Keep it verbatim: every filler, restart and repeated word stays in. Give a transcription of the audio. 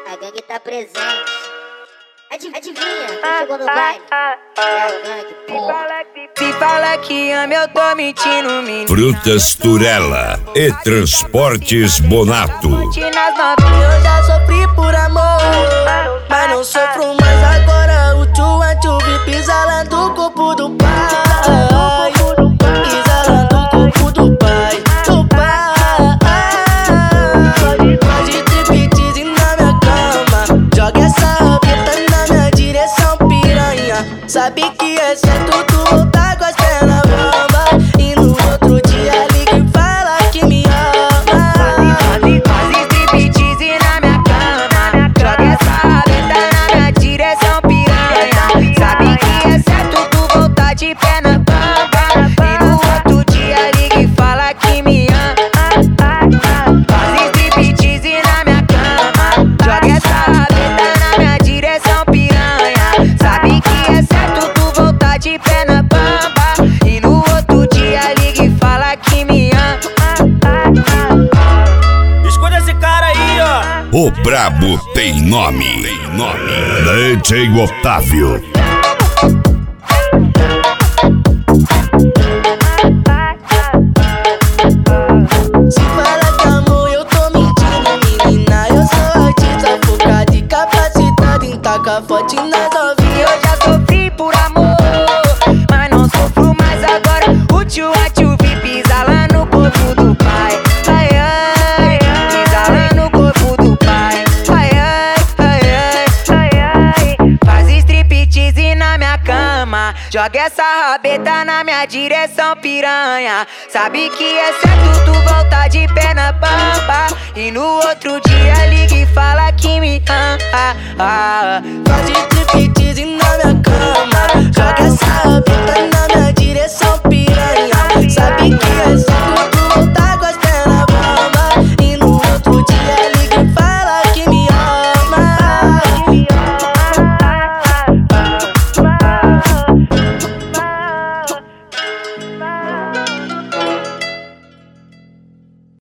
A gangue tá presente. Adivinha, quem chegou no baile? É a gangue, porra. Se fala que ama, eu tô mentindo, menina. Frutas Turela e Transportes Bonato. Nas novinhas eu já sofri por amor, mas não sofro mais agora. O tchua tchuvi pisa lá do corpo do pai. Pisa lá do corpo do pai. Do pai. Faz de striptease na minha cama. Joga essa rabeta na minha direção, piranha. Sabe que é certo tu voltar com as pernas bamba. E no outro dia liga e fala que me ama. Faz striptease na minha cama. Joga essa rabeta na minha direção, piranha. Sabe que é certo tu voltar de perna bamba. E no outro dia liga e fala que me ama. Faz striptease na minha cama. Joga essa rabeta na minha direção, piranha. Sabe que é certo tu voltar de perna bamba. E no outro dia liga e fala que me ama. Escuta esse cara aí, ó. O brabo tem nome. Tem nome. D J Otávio. Se fala que amor, eu tô mentindo, menina. Eu sou artista focado e capacitado em tacar forte nas novinhas. Eu já sofri por amor, mas não sofro mais agora. O tio a tio vi pisa lá no corpo do pai. Ai, ai, pisa lá no corpo do pai. Ai, ai, ai, ai, ai, ai. Faz striptease na minha cama. Joga essa rabeta na minha direção, piranha. Sabe que é certo tu voltar de perna bamba. E no outro dia liga e fala que me ama. Faz striptease na minha cama. Joga